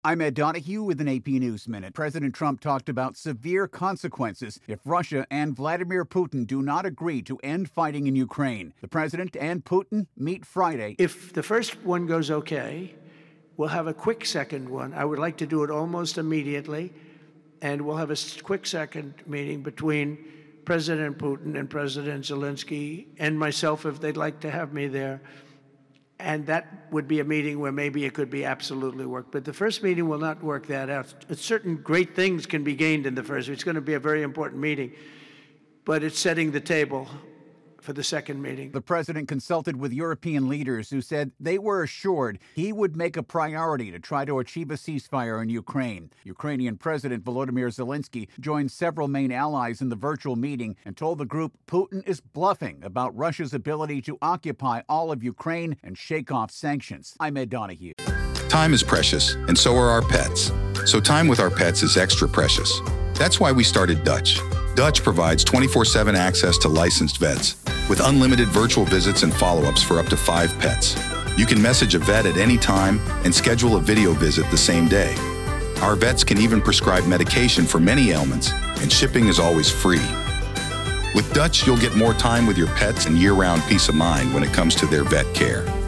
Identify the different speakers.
Speaker 1: I'm Ed Donahue with an AP News Minute. President Trump talked about severe consequences if Russia and Vladimir Putin do not agree to end fighting in Ukraine. The president and Putin meet Friday.
Speaker 2: If the first one goes okay, we'll have a quick second one. I would like to do it almost immediately, and we'll have a quick second meeting between President Putin and President Zelensky and myself if they'd like to have me there. And that would be a meeting where maybe it could be absolutely work. But the first meeting will not work that out. Certain great things can be gained in the first. It's going to be a very important meeting. But it's setting the table for the second meeting.
Speaker 1: The president consulted with European leaders who said they were assured he would make a priority to try to achieve a ceasefire in Ukraine. Ukrainian President Volodymyr Zelensky joined several main allies in the virtual meeting and told the group Putin is bluffing about Russia's ability to occupy all of Ukraine and shake off sanctions. I'm Ed Donahue.
Speaker 3: Time is precious, and so are our pets. So time with our pets is extra precious. That's why we started Dutch. Dutch provides 24/7 access to licensed vets with unlimited virtual visits and follow-ups for up to 5 pets. You can message a vet at any time and schedule a video visit the same day. Our vets can even prescribe medication for many ailments, and shipping is always free. With Dutch, you'll get more time with your pets and year-round peace of mind when it comes to their vet care.